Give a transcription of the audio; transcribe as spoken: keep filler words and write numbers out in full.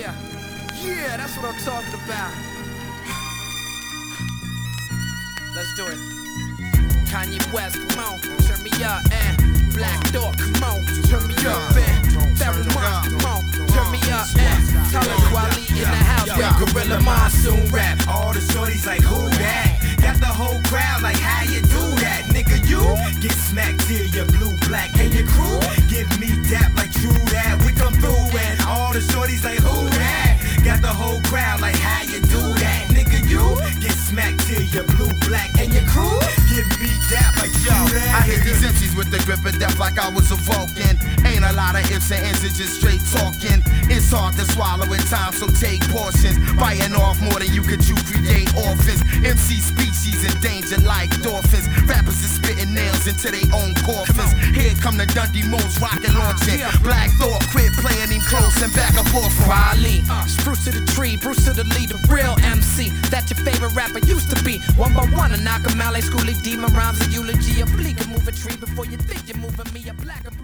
Yeah, yeah, that's what I'm talking about. Let's do it. Kanye West, come on, turn me up, and Black Dog, come on, turn me up, and Pharoahe Monch, come on, turn me up, and Talib Kweli in the house, yeah, Gorilla Monsoon rap. All the shorties like, who that? Got the whole crowd like, how you do that? Nigga, you get smacked till you blue, black, and your crew give me dap like true that. We come through, and all the shorties like, who that? Got the whole crowd like, how you do that? Nigga, you get smacked till you blue, black, and your crew give me dap like true that. I hit these M Cs with the grip of death like I was a Vulcan. Ain't a lot of ifs and ands, it's just straight talking. It's hard to swallow at times, so take portions. Biting off more than you could chew, create orphans. M C species in danger like dolphins. Rappers is spitting nails into their own coffins. Here come the Dundee Moons rockin' launching. Black Thought quit playing him close and back up off him. Kweli, spruce to the tree, Bruce to the lead, the real M C. That your favorite rapper used to be. One by one, a knock 'em out like Schoolie D. My rhymes a eulogy, a bleak and move a tree before you think you're moving me a black and